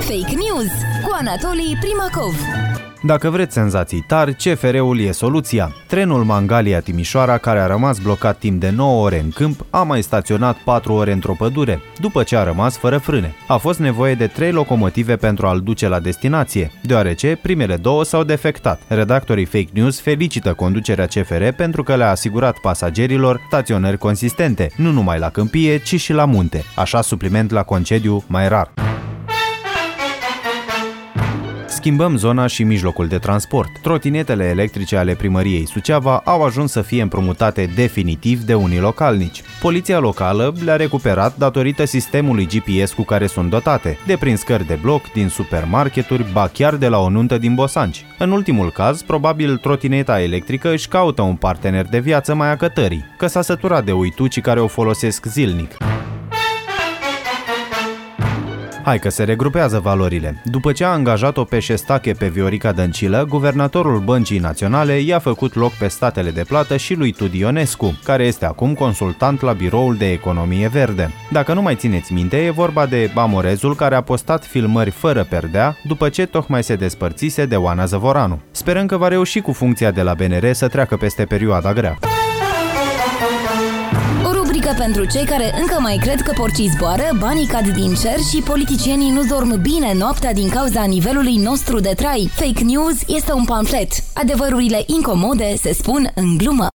Fake News cu Anatolii Primacov. Dacă vreți senzații tari, CFR-ul e soluția. Trenul Mangalia-Timișoara, care a rămas blocat timp de 9 ore în câmp, a mai staționat 4 ore într-o pădure, după ce a rămas fără frâne. A fost nevoie de 3 locomotive pentru a-l duce la destinație, deoarece primele 2 s-au defectat. Redactorii Fake News felicită conducerea CFR pentru că le-a asigurat pasagerilor staționări consistente, nu numai la câmpie, ci și la munte, așa supliment la concediu mai rar. Schimbăm zona și mijlocul de transport. Trotinetele electrice ale primăriei Suceava au ajuns să fie împrumutate definitiv de unii localnici. Poliția locală le-a recuperat datorită sistemului GPS cu care sunt dotate, de prin scări de bloc, din supermarketuri, ba chiar de la o nuntă din Bosanci. În ultimul caz, probabil trotineta electrică își caută un partener de viață mai acătării, că s-a săturat de uitucii care o folosesc zilnic. Hai că se regrupează valorile. După ce a angajat-o pe Șestache pe Viorica Dăncilă, guvernatorul Băncii Naționale i-a făcut loc pe statele de plată și lui Tudi Ionescu, care este acum consultant la Biroul de Economie Verde. Dacă nu mai țineți minte, e vorba de Amorezul care a postat filmări fără perdea după ce tocmai se despărțise de Oana Zăvoranu. Sperăm că va reuși cu funcția de la BNR să treacă peste perioada grea. Rubrică pentru cei care încă mai cred că porcii zboară, banii cad din cer și politicienii nu dorm bine noaptea din cauza nivelului nostru de trai. Fake News este un pamflet. Adevărurile incomode se spun în glumă.